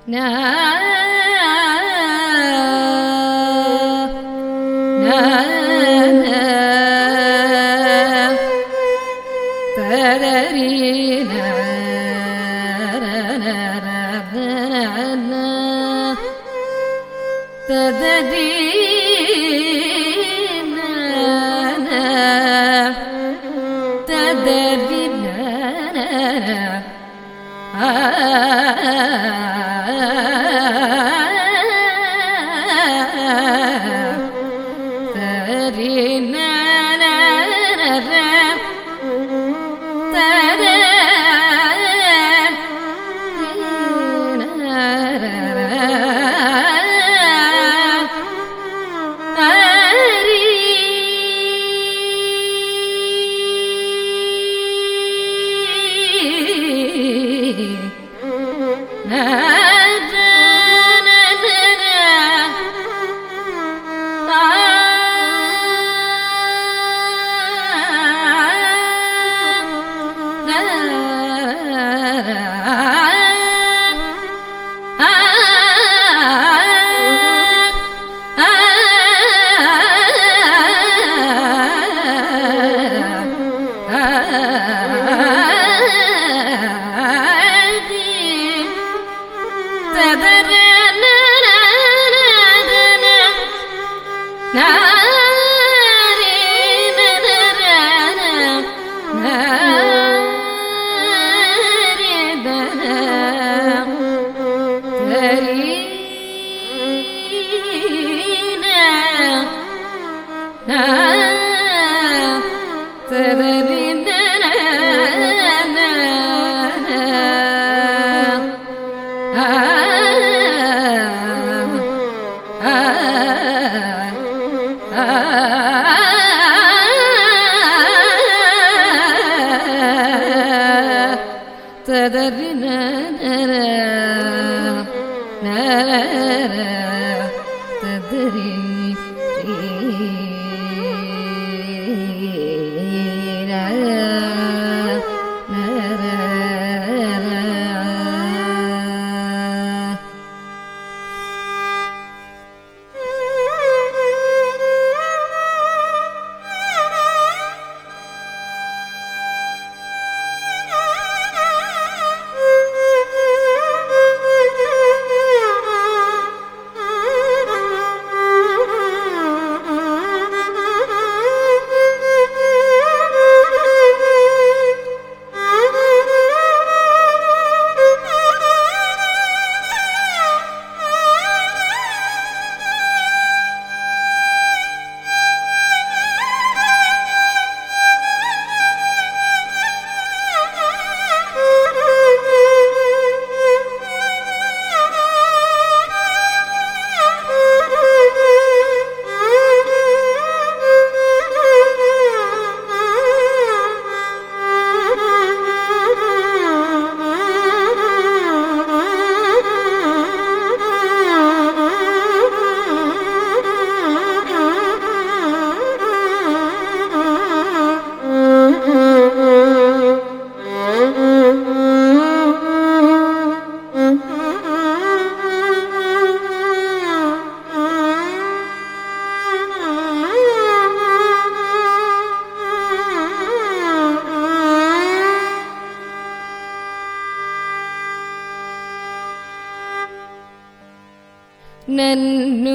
ನನ್ನು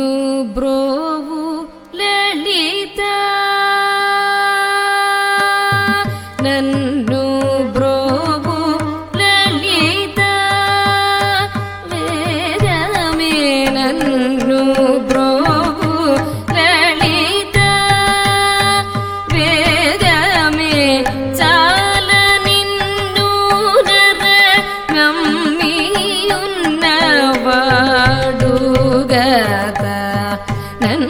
ಬ್ರೋವು ಲಲಿತ ನನ್ನು ಬ್ರೋವು ಲಲಿತ ವೇದಮೇ ನನ್ನು ಬ್ರೋವು ಲಲಿತ ವೇದಮೇ ಚಾಲ ನಿನ್ನು ನರ ಮಮ್ಮಿಯುನ್ನವಾಡುಗತ ನನ್ನ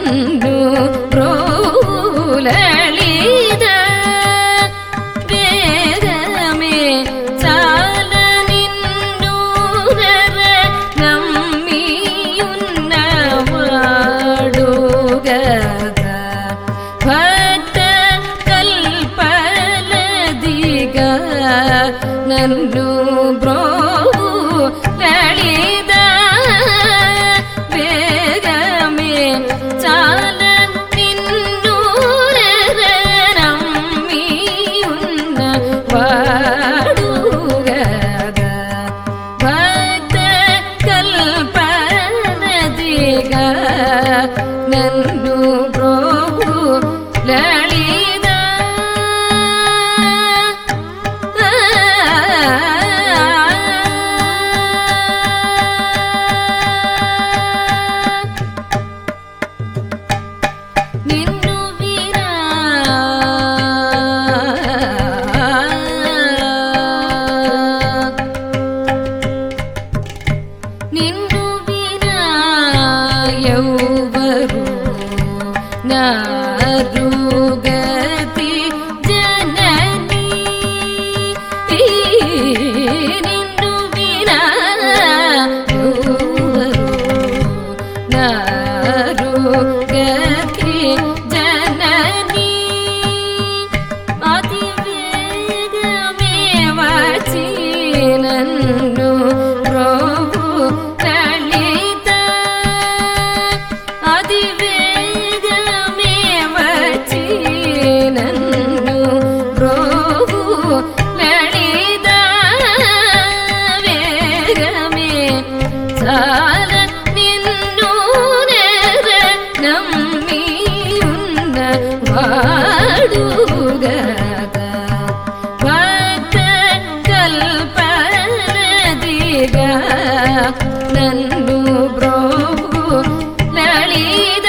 నన్ను బ్రోవు లలిత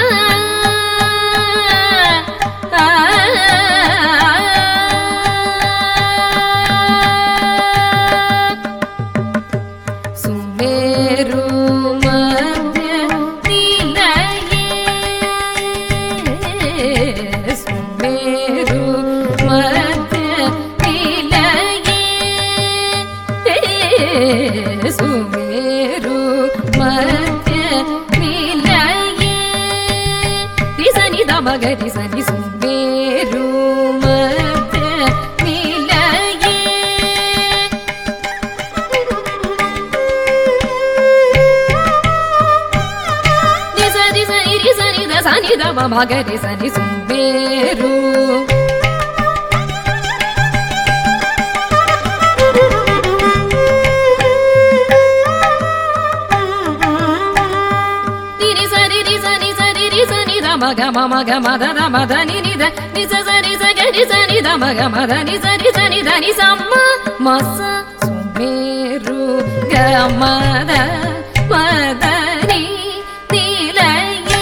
సుమేరు మధ్య నిలయే సుమేరు మధ్య నిలయే సుమేరు మధ్య నిలయే రిసని దమగరి సని సుమేరు మధ్య నిలయే నిసని సని రిసని ద సని దమగరి సని సుమేరు మగ మగ మద మద ని ద ని స స ని స గ ని స ని ద మగ మద ని స ని స ని ద ని స మ మ స సుమేరు గ మద మద ని నిలయే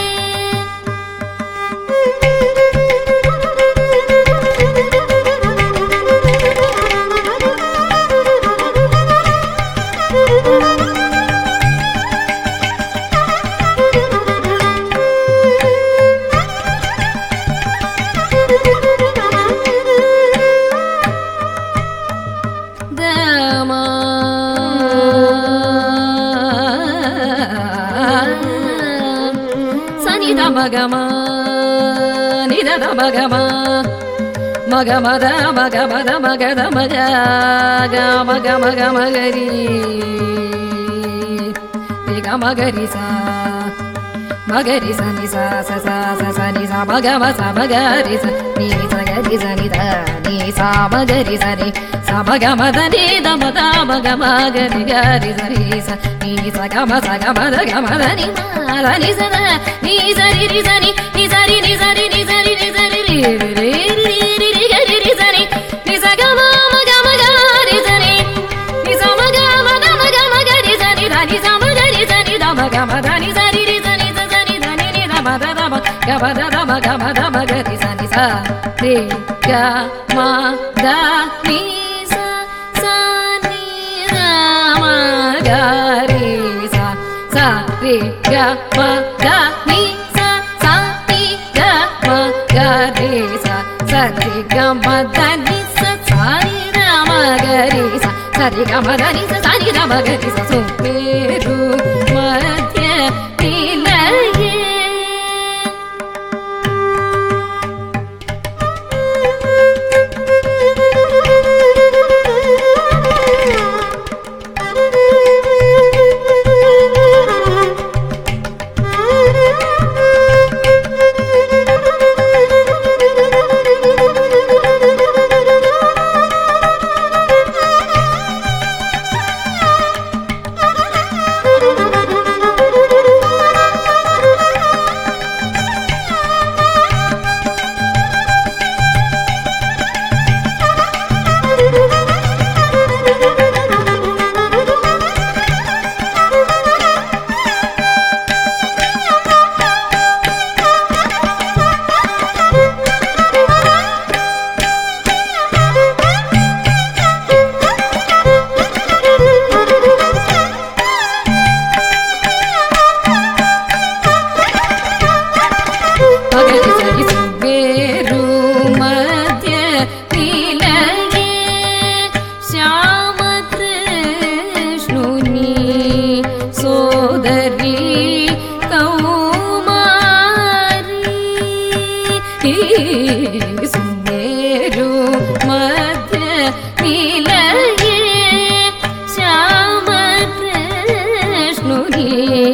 మగమ నిద మగమ మగ మద మగ మద మగద మగ మగ మగ మగరి రిగ మగరి సా మగరి స ని స స స స స ని స మగ మ స మగరి స ని స గరి స ని ద ని స మగరి స ని స మగ మద ని ద మద మగ మగరి గరి స ని స ని స గ మ స గ మద గ మద ని మ ద ని స ద ని స రి రి స ని ని స రి ని స రి ని స రి ని స రి రి రి రి రి రి గ రి రి స ని ని స గ మ మ గ మ గ రి స ని ని స మ గ మ ద మ గ మ గ రి స ని ద ని స మ గ రి స ని ద మ గ మ ద ని స రి రి స ని స స ని ద ని ని ద మ ద ద మ గ మ ద ద మ గ మ ద మ గ రి స ని స రి గ మ ద ని స స ని ద మ గ రి స స రి గ మ ద ని స స ని గ మ గ రి స స రి గ మ ద ని స స ని ద మ గ రి స స రి గ మ ద ని స స ని ద మ గ రి స సుమేరు మధ్య నిలయే ಸುಂದೇರು ಮಧ್ಯ ನಿಲಯೇ ಶ್ಯಾಮ ಕೃಷ್ಣುನಿ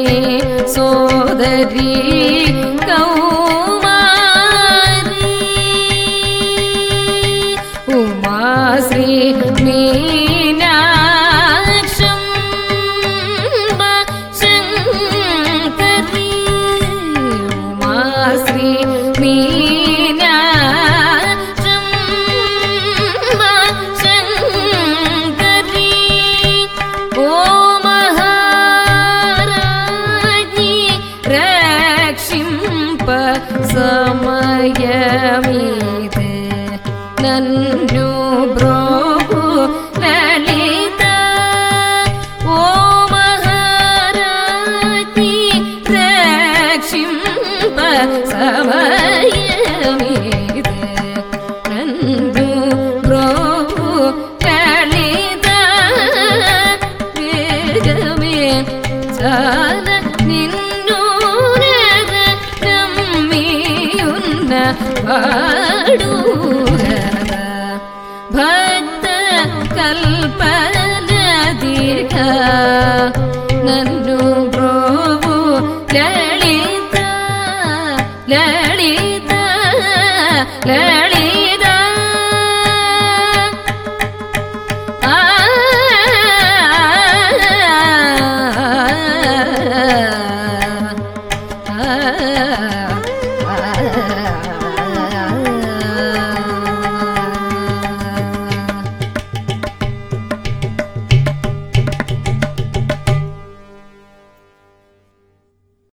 ಸೋದರಿ ಕೌಮಾರಿ ಉಮಾಶ್ರೀ ಮೀನಾಕ್ಷಂ ಶಂಕರಿ ಉಮಾಶ್ರೀ ಮೀನಾಕ್ಷಂ ಶಂಕರಿ ಓ ಮಹಾ నిన్ను రమ్మియున్న